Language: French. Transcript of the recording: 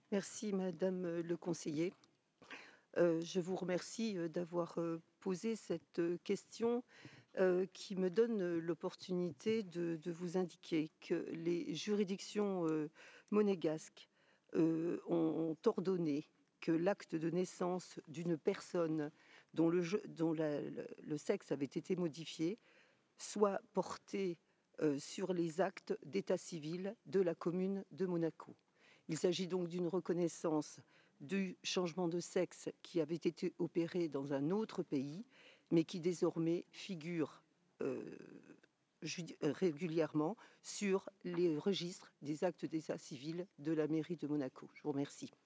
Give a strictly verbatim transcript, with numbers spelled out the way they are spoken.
Merci madame le conseiller. Heu, je vous remercie, heu, d'avoir, heu, posé cette, heu, question, heu, qui me donne l'opportunité de de vous indiquer que les juridictions, heu, monégasques, heu, ont ordonné que l'acte de naissance d'une personne dont le je dont la le le sexe avait été modifié soit porté, heu, sur les actes d'état civil de la commune de Monaco. Il s'agit donc d'une reconnaissance du changement de sexe qui avait été opéré dans un autre pays, mais qui désormais figure, heu, judi heu, régulièrement sur les registres des actes d'état civil de la mairie de Monaco. Je vous remercie.